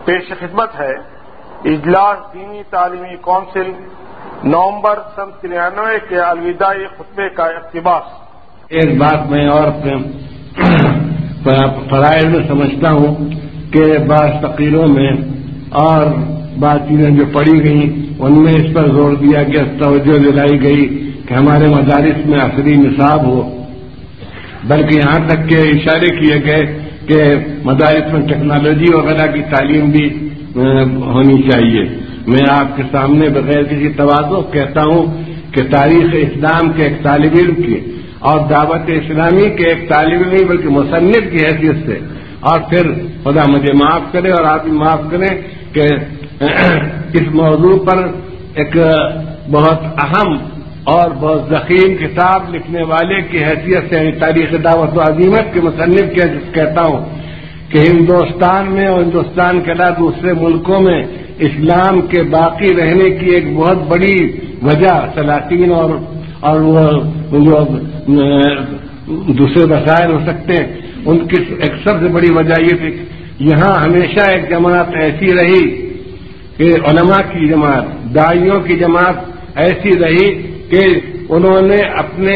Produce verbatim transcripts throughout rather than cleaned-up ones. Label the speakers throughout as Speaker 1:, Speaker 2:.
Speaker 1: پیش خدمت ہے اجلاس دینی تعلیمی کونسل نومبر سن ترانوے کے الوداعی خطبے کا اقتباس۔
Speaker 2: ایک بات میں اور فرائض میں سمجھتا ہوں کہ بعض تقریروں میں اور بعض چیزیں جو پڑھی گئیں ان میں اس پر زور دیا گیا، توجہ دلائی گئی کہ ہمارے مدارس میں عصری نصاب ہو، بلکہ یہاں تک کہ اشارے کیے گئے کہ مدارس میں ٹیکنالوجی وغیرہ کی تعلیم بھی ہونی چاہیے۔ میں آپ کے سامنے بغیر کسی تواضع کہتا ہوں کہ تاریخ اسلام کے ایک طالب علم کی اور دعوت اسلامی کے ایک طالب علم نہیں بلکہ مصنف کی حیثیت سے، اور پھر خدا مجھے معاف کرے اور آپ بھی معاف کریں کہ اس موضوع پر ایک بہت اہم اور بہت ضخیم کتاب لکھنے والے کی حیثیت سے تاریخ دعوت و عظیمت کے مصنف کی حیثیت کہتا ہوں کہ ہندوستان میں اور ہندوستان کے علاوہ دوسرے ملکوں میں اسلام کے باقی رہنے کی ایک بہت بڑی وجہ سلاطین اور اور وہ جو دوسرے وسائل ہو سکتے ہیں ان کی ایک سب سے بڑی وجہ یہ تھی یہاں ہمیشہ ایک جماعت ایسی رہی کہ علماء کی جماعت، داعیوں کی جماعت ایسی رہی کہ انہوں نے اپنے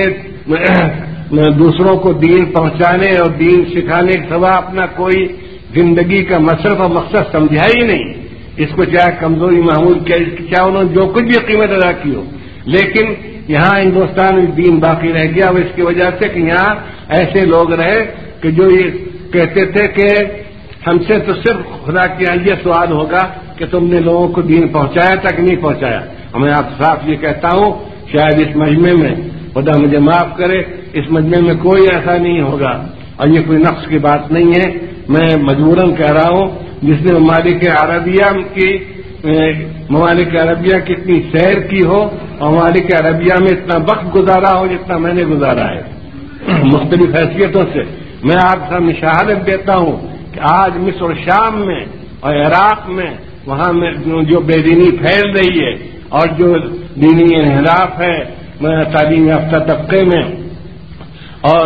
Speaker 2: دوسروں کو دین پہنچانے اور دین سکھانے کے سوا اپنا کوئی زندگی کا مصرف اور مقصد سمجھا ہی نہیں۔ اس کو چاہے کمزوری معمول کیا، اس کی چاہے انہوں نے جو کچھ بھی قیمت ادا کی ہو، لیکن یہاں ہندوستان میں دین باقی رہ گیا، اور اس کی وجہ سے کہ یہاں ایسے لوگ رہے کہ جو یہ کہتے تھے کہ ہم سے تو صرف خدا کے یہ سوال ہوگا کہ تم نے لوگوں کو دین پہنچایا تھا کہ نہیں پہنچایا۔ میں آپ صاف یہ کہتا ہوں شاید اس مجمع میں خدا مجھے معاف کرے اس مجمع میں کوئی ایسا نہیں ہوگا، اور یہ کوئی نقص کی بات نہیں ہے، میں مجبوراً کہہ رہا ہوں جس نے ممالک عربیہ کی ممالک عربیہ کی اتنی سیر کی ہو اور ممالک عربیہ میں اتنا وقت گزارا ہو جتنا میں نے گزارا ہے مختلف حیثیتوں سے، میں آپ کے سامنے شہادت دیتا ہوں کہ آج مصر اور شام میں اور عراق میں وہاں میں جو بے دینی پھیل رہی ہے اور جو دینی انحراف ہے تعلیم یافتہ طبقے میں اور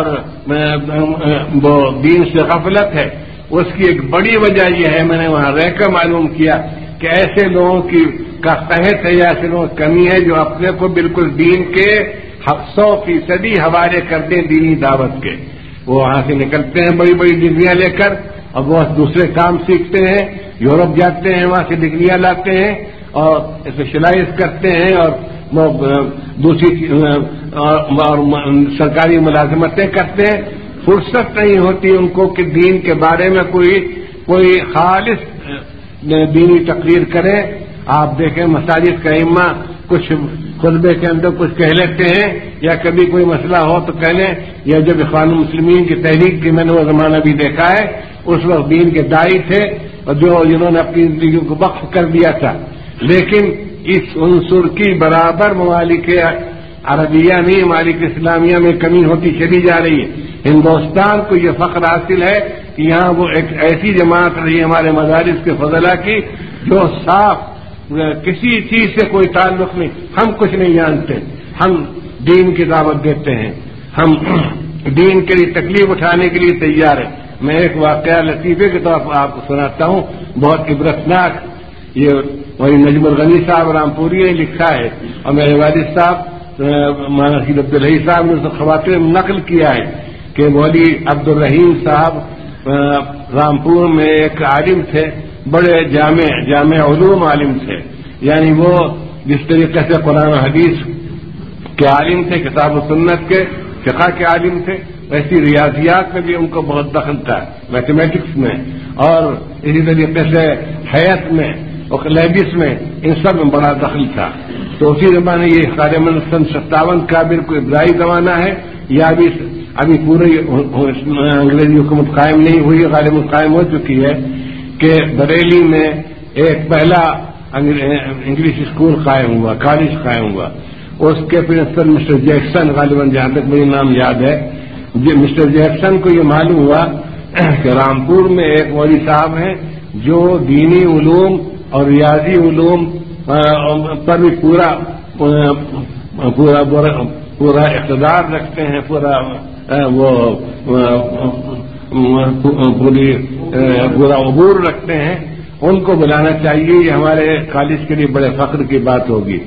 Speaker 2: وہ دین سے غفلت ہے، اس کی ایک بڑی وجہ یہ ہے، میں نے وہاں رہ کر معلوم کیا کہ ایسے لوگوں کی کا قحط ہے یا ایسے لوگوں کی کمی ہے جو اپنے کو بالکل دین کے سو فیصدی حوالے کر دیں دینی دعوت کے۔ وہ وہاں سے نکلتے ہیں بڑی بڑی ڈگریاں لے کر اور وہ دوسرے کام سیکھتے ہیں، یورپ جاتے ہیں، وہاں سے ڈگریاں لاتے ہیں اور اسپیشلائز کرتے ہیں اور دوسری اور سرکاری ملازمتیں کرتے ہیں۔ فرصت نہیں ہوتی ان کو کہ دین کے بارے میں کوئی کوئی خالص دینی تقریر کرے۔ آپ دیکھیں مساجد کا ائمہ کچھ خطبے کے اندر کچھ کہہ لیتے ہیں یا کبھی کوئی مسئلہ ہو تو کہہ لیں، یا جب اخوان المسلمین کی تحریک کی میں نے وہ زمانہ بھی دیکھا ہے، اس وقت دین کے داعی تھے اور جو جنہوں نے اپنی زندگی کو وقف کر دیا تھا، لیکن اس عنصر کی برابر ممالک عربیہ نہیں ممالک اسلامیہ میں کمی ہوتی چلی جا رہی ہے۔ ہندوستان کو یہ فخر حاصل ہے کہ یہاں وہ ایک ایسی جماعت رہی ہمارے مدارس کے فضلہ کی جو صاف کسی چیز سے کوئی تعلق نہیں، ہم کچھ نہیں جانتے، ہم دین کی دعوت دیتے ہیں، ہم دین کے لیے تکلیف اٹھانے کے لیے تیار ہیں۔ میں ایک واقعہ لطیفے کی طرف آپ کو سناتا ہوں، بہت عبرتناک، یہ وہی نجم الغنی صاحب رامپوری نے لکھا ہے اور میرے والد صاحب مولانا رشید عبدالحی صاحب نے اس خواتین میں نقل کیا ہے کہ مولوی عبدالرحیم صاحب رامپور میں ایک عالم تھے، بڑے جامع جامع علوم عالم تھے، یعنی وہ جس طریقے سے قرآن و حدیث کے عالم تھے، کتاب و سنت کے فقہ کے عالم تھے، ویسی ریاضیات میں بھی ان کو بہت دخل تھا، میتھمیٹکس میں، اور اسی طریقے سے حیات میں اور لیبس میں، ان سب میں بڑا دخل تھا۔ تو اسی زمانے یہ غالباً سن ستاون کا بالکل ابتدائی زمانہ ہے، یا ابھی ابھی پوری انگریزی حکومت قائم نہیں ہوئی، غالباً قائم ہو چکی ہے، کہ بریلی میں ایک پہلا انگلش اسکول قائم ہوا، کالج قائم ہوا، اس کے پرنسپل مسٹر جیکسن، غالباً جہاں تک مجھے نام یاد ہے، مسٹر جیکسن کو یہ معلوم ہوا کہ رامپور میں ایک مولوی صاحب ہیں جو دینی علوم اور ریاضی علوم پر بھی پورا پورا پورا اقتدار رکھتے ہیں، پورا وہ پوری پورا عبور رکھتے ہیں، ان کو بلانا چاہیے، یہ ہمارے کالج کے لیے بڑے فخر کی بات ہوگی۔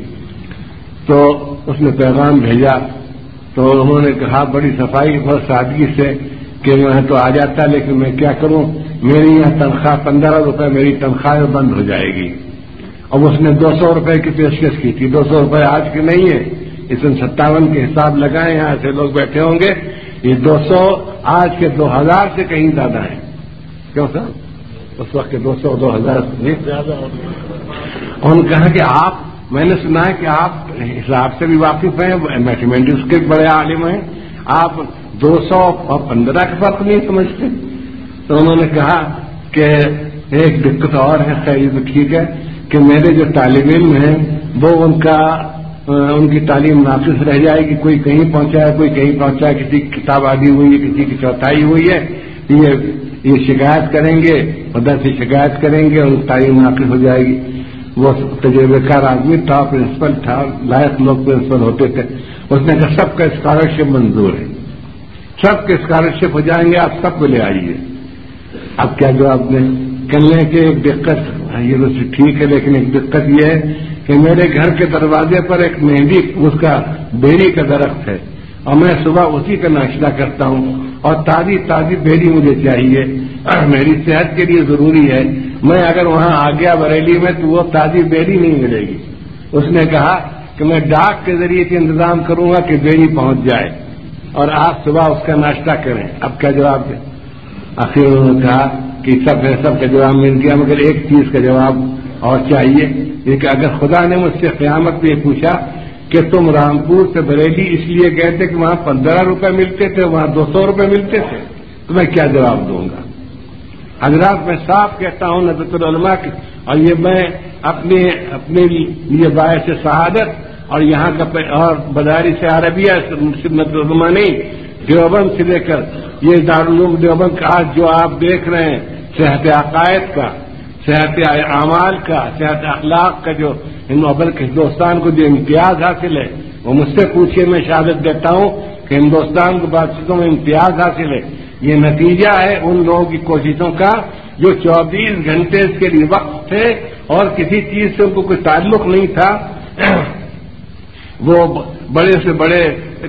Speaker 2: تو اس نے پیغام بھیجا، تو انہوں نے کہا بڑی صفائی بہت سادگی سے کہ میں تو آ جاتا، لیکن میں کیا کروں، میری یہاں تنخواہ پندرہ روپے میری تنخواہ بند ہو جائے گی۔ اب اس نے دو سو روپے کی پیشکش کی تھی، دو سو روپے آج کی نہیں ہے، اس میں ستاون کے حساب لگائیں، یہاں سے لوگ بیٹھے ہوں گے، یہ دو سو آج کے دو ہزار سے کہیں زیادہ ہیں، کیوں سر؟ اس وقت کے دو سو دو ہزار زیادہ ہو گئے۔ انہوں نے کہا کہ آپ، میں نے سنا ہے کہ آپ حساب سے بھی واقف ہیں، میتھمیٹکس کے بڑے عالم ہیں، آپ دو سو اور پندرہ کا فرق نہیں سمجھتے؟ تو انہوں نے کہا کہ ایک دقت اور ہے، خیر یہ تو ٹھیک ہے کہ میرے جو طالب علم ہیں وہ ان کا ان کی تعلیم ناقص رہ جائے گی، کوئی کہیں پہنچا ہے، کوئی کہیں پہنچا ہے، کسی کی کتاب آدھی ہوئی ہے، کسی کی چوتھائی ہوئی ہے، یہ یہ شکایت کریں گے، مدد سے شکایت کریں گے اور تعلیم ناقص ہو جائے گی۔ وہ تجربے کار آدمی تھا، پرنسپل تھا، لائق لوگ پرنسپل ہوتے تھے، اس نے کہا سب کا اسکالرشپ منظور ہے، سب کے اسکالرشپ ہو جائیں گے، آپ سب کو لے آئیے۔ اب کیا جواب دیں؟ کہنے کہ ایک دقت، یہ تو ٹھیک ہے لیکن ایک دقت یہ ہے کہ میرے گھر کے دروازے پر ایک مہندی اس کا بیری کا درخت ہے اور میں صبح اسی کا ناشتہ کرتا ہوں اور تازی تازی بیری مجھے چاہیے، میری صحت کے لیے ضروری ہے، میں اگر وہاں آ گیا بریلی میں تو وہ تازی بیری نہیں ملے گی۔ اس نے کہا کہ میں ڈاک کے ذریعے سے انتظام کروں گا کہ بیری پہنچ جائے اور آپ صبح اس کا ناشتہ کریں۔ اب کیا جواب دیں؟ آخر انہوں نے کہا کہ سب ہے، سب کا جواب مل گیا، مگر ایک چیز کا جواب اور چاہیے، یہ کہ اگر خدا نے مجھ سے قیامت میں یہ پوچھا کہ تم رامپور سے بریلی اس لیے گئے تھے کہ وہاں پندرہ روپے ملتے تھے، وہاں دو سو روپے ملتے تھے، تو میں کیا جواب دوں گا؟ حضرات میں صاف کہتا ہوں ندوۃ العلماء کی، اور یہ میں اپنے اپنے لیے باعث سعادت اور یہاں کا اور مدارس عربیہ صرف ندوۃ العلماء نہیں، دیوبند سے لے کر یہ دارالعلوم دیوبند کا آج جو آپ دیکھ رہے ہیں، صحت عقائد کا، صحت اعمال کا، صحت اخلاق کا، جو ہندوستان کو جو امتیاز حاصل ہے وہ مجھ سے پوچھیے، میں شہادت دیتا ہوں کہ ہندوستان کو بادشاہوں میں امتیاز حاصل ہے، یہ نتیجہ ہے ان لوگوں کی کوششوں کا جو چوبیس گھنٹے اس کے لیے وقت تھے اور کسی چیز سے ان کو کوئی تعلق نہیں تھا، وہ بڑے سے بڑے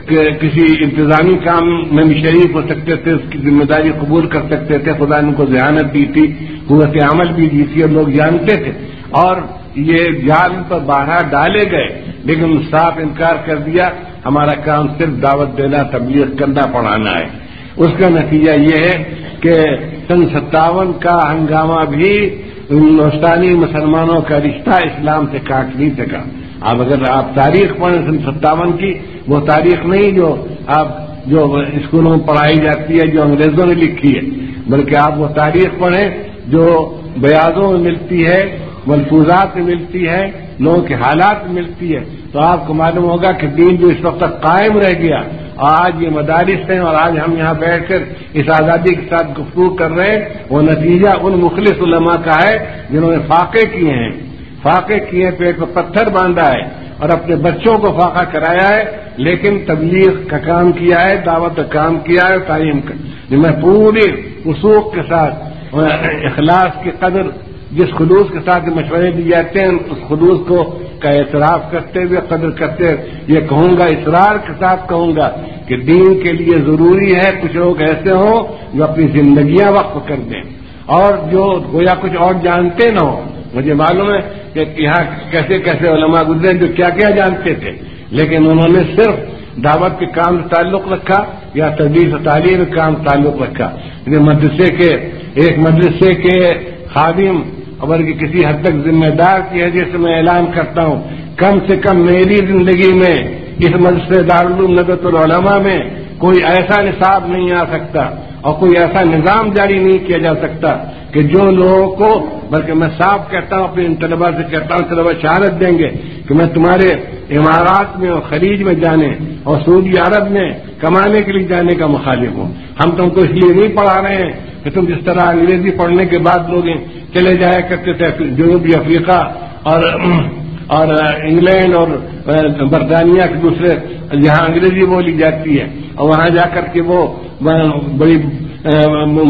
Speaker 2: کسی انتظامی کام میں بھی شریک ہو سکتے تھے، اس کی ذمہ داری قبول کر سکتے تھے، خدا نے ان کو ذہانت دی تھی، قوت عمل بھی دی تھی اور لوگ جانتے تھے، اور یہ جال پر بارہ ڈالے گئے لیکن صاف انکار کر دیا، ہمارا کام صرف دعوت دینا، تبلیغ کرنا، پڑھانا ہے۔ اس کا نتیجہ یہ ہے کہ سن ستاون کا ہنگامہ بھی ہندوستانی مسلمانوں کا رشتہ اسلام سے کاٹ نہیں سکا۔ اب اگر آپ تاریخ پڑھیں سن ستاون کی، وہ تاریخ نہیں جو آپ جو اسکولوں میں پڑھائی جاتی ہے، جو انگریزوں نے لکھی ہے، بلکہ آپ وہ تاریخ پڑھیں جو بیاضوں میں ملتی ہے، ملفوظات میں ملتی ہے، لوگوں کے حالات میں ملتی ہے، تو آپ کو معلوم ہوگا کہ دین جو اس وقت تک قائم رہ گیا، اور آج یہ مدارس ہیں اور آج ہم یہاں بیٹھ کر اس آزادی کے ساتھ گفتگو کر رہے ہیں، وہ نتیجہ ان مخلص علماء کا ہے جنہوں نے فاقے کیے ہیں، فاقے کیے ہیں، پیٹ پر پتھر باندھا ہے اور اپنے بچوں کو فاقہ کرایا ہے، لیکن تبلیغ کا کام کیا ہے، دعوت کا کام کیا ہے، تعلیم کا، میں پورے وثوق کے ساتھ اخلاص کی قدر، جس خلوص کے ساتھ مشورے دیے جاتے ہیں اس خلوص کو کا اعتراف کرتے ہوئے، قدر کرتے ہوئے یہ کہوں گا، اصرار کے ساتھ کہوں گا کہ دین کے لیے ضروری ہے کچھ لوگ ایسے ہوں جو اپنی زندگیاں وقف کر دیں اور جو گویا کچھ اور جانتے نہ ہوں۔ مجھے معلوم ہے کہ یہاں کیسے کیسے علماء گزرے جو کیا کیا جانتے تھے، لیکن انہوں نے صرف دعوت کے کام سے تعلق رکھا یا تدریس و تعلیم کے کام سے تعلق رکھا۔ مدرسے کے ایک مدرسے کے خادم اور کسی حد تک ذمہ دار کی حیثیت سے میں اعلان کرتا ہوں، کم سے کم میری زندگی میں اس مدرسے دارالعلوم ندوۃ العلماء میں کوئی ایسا نصاب نہیں آ سکتا اور کوئی ایسا نظام جاری نہیں کیا جا سکتا کہ جو لوگوں کو، بلکہ میں صاف کہتا ہوں، اپنے ان طلباء سے کہتا ہوں، طلباء شہادت دیں گے کہ میں تمہارے امارات میں اور خلیج میں جانے اور سعودی عرب میں کمانے کے لیے جانے کا مخالف ہوں۔ ہم تم کو اس لیے نہیں پڑھا رہے ہیں کہ تم جس طرح انگریزی پڑھنے کے بعد لوگ چلے جایا کرتے تھے جنوبی افریقہ اور اور انگلینڈ اور برطانیہ کے دوسرے جہاں انگریزی بولی جاتی ہے اور وہاں جا کر کے وہ بڑی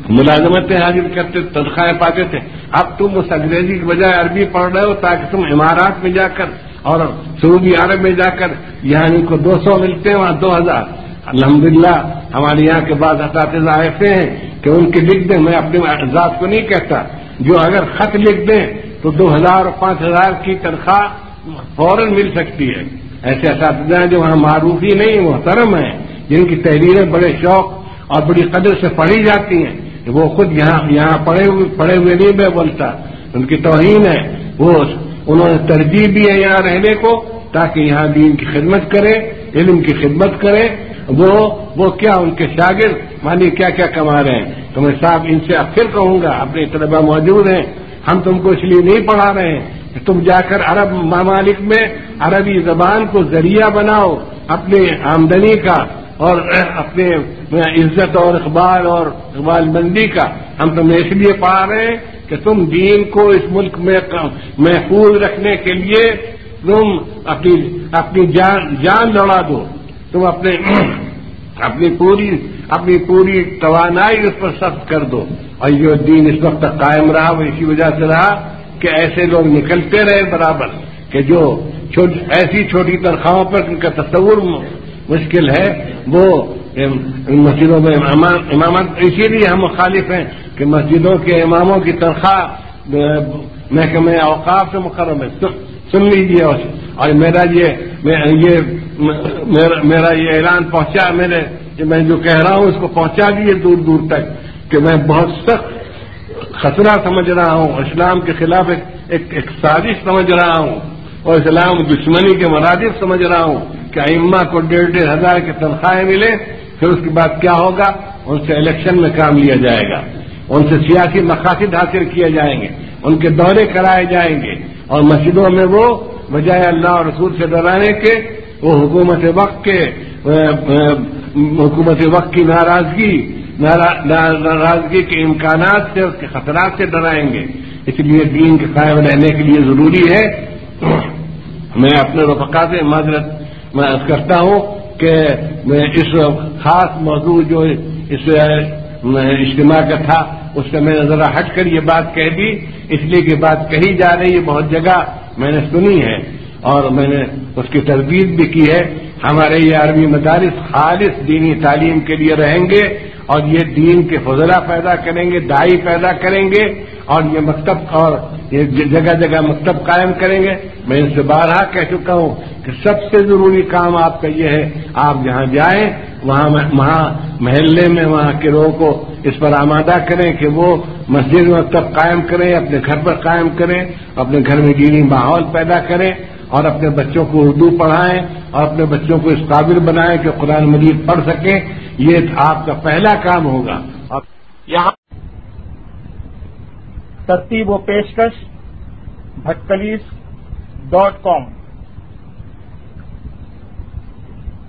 Speaker 2: ملازمتیں حاصل کرتے تنخواہیں پاتے تھے. اب تم اس انگریزی کے بجائے عربی پڑھ رہے ہو تاکہ تم امارات میں جا کر اور سعودی عرب میں جا کر یہاں ان کو دو سو ملتے ہیں وہاں دو ہزار. الحمدللہ ہمارے یہاں کے بعض اساتذہ ایسے ہیں کہ ان کے لکھ دیں, میں اپنے ذات کو نہیں کہتا, جو اگر خط لکھ دیں تو دو ہزار اور پانچ ہزار کی تنخواہ فوراً مل سکتی ہے. ایسے اساتذہ ہیں جو وہاں معروف ہی نہیں محترم ہیں, جن کی تحریریں بڑے شوق اور بڑی قدر سے پڑھی جاتی ہیں. وہ خود یہاں یہاں پڑھے ہوئے پڑھے ہوئے نہیں میں بولتا, ان کی توہین ہے. وہ انہوں نے ترجیح دی ہے یہاں رہنے کو تاکہ یہاں دین کی خدمت کرے, علم کی خدمت کرے. وہ وہ کیا ان کے شاگرد مانی کیا کیا کما رہے ہیں. تو میں صاحب ان سے اب پھر کہوں گا, اپنے طلبہ موجود ہیں, ہم تم کو اس لیے نہیں پڑھا رہے ہیں کہ تم جا کر عرب ممالک میں عربی زبان کو ذریعہ بناؤ اپنے آمدنی کا اور اپنے عزت اور اقبال اور اقبال مندی کا. ہم تمہیں اس لیے پڑھا رہے ہیں کہ تم دین کو اس ملک میں محفوظ رکھنے کے لیے تم اپنی اپنی جان جان لڑا دو, تم اپنے اپنی پوری اپنی پوری توانائی اس پر صرف کر دو. اور یہ دین اس وقت تک قائم رہا وہ اسی وجہ سے رہا کہ ایسے لوگ نکلتے رہے برابر کہ جو ایسی چھوٹی تنخواہوں پر ان کا تصور مشکل ہے وہ مسجدوں میں امامت. اسی لیے ہم مخالف ہیں کہ مسجدوں کے اماموں کی تنخواہ محکمہ اوقاف سے مقرر ہے. سن لیجیے اور میرا یہ میرا یہ اعلان پہنچا, میرے میں جو کہہ رہا ہوں اس کو پہنچا دیے دور دور تک کہ میں بہت سخت خطرہ سمجھ رہا ہوں, اسلام کے خلاف ایک, ایک, ایک سازش سمجھ رہا ہوں اور اسلام دشمنی کے مرادف سمجھ رہا ہوں کہ ائمہ کو ڈیڑھ ڈیڑھ ہزار کی تنخواہیں ملے. پھر اس کے بعد کیا ہوگا, ان سے الیکشن میں کام لیا جائے گا, ان سے سیاسی مقاصد حاصل کیے جائیں گے, ان کے دورے کرائے جائیں گے, اور مسجدوں میں وہ بجائے اللہ اور رسول سے ڈرانے کے وہ حکومت وقت کے حکومت وقت کی ناراضگی ناراضگی کے امکانات سے اس کے خطرات سے ڈرائیں گے. اس لیے دین کے قائم رہنے کے لیے ضروری ہے. میں اپنے رفقا سے معذرت میں عرض کرتا ہوں کہ میں اس خاص موضوع جو اس اجتماع کا تھا اس سے میں نے ذرا ہٹ کر یہ بات کہہ دی, اس لیے کہ بات کہی جا رہی ہے بہت جگہ میں نے سنی ہے اور میں نے اس کی تردید بھی کی ہے. ہمارے یہ عربی مدارس خالص دینی تعلیم کے لیے رہیں گے اور یہ دین کے فضلہ پیدا کریں گے, داعی پیدا کریں گے اور یہ مکتب اور یہ جگہ جگہ مکتب قائم کریں گے. میں ان سے بارہا کہہ چکا ہوں کہ سب سے ضروری کام آپ کا یہ ہے, آپ جہاں جائیں وہاں وہاں محلے میں وہاں کے لوگوں کو اس پر آمادہ کریں کہ وہ مسجد مکتب قائم کریں, اپنے گھر پر قائم کریں, اپنے گھر میں دینی ماحول پیدا کریں اور اپنے بچوں کو اردو پڑھائیں اور اپنے بچوں کو اس قابل بنائیں کہ قرآن مجید پڑھ سکیں. یہ آپ کا پہلا کام ہوگا.
Speaker 1: یہاں ترتیب و پیشکش بھٹکلیس ڈاٹ کام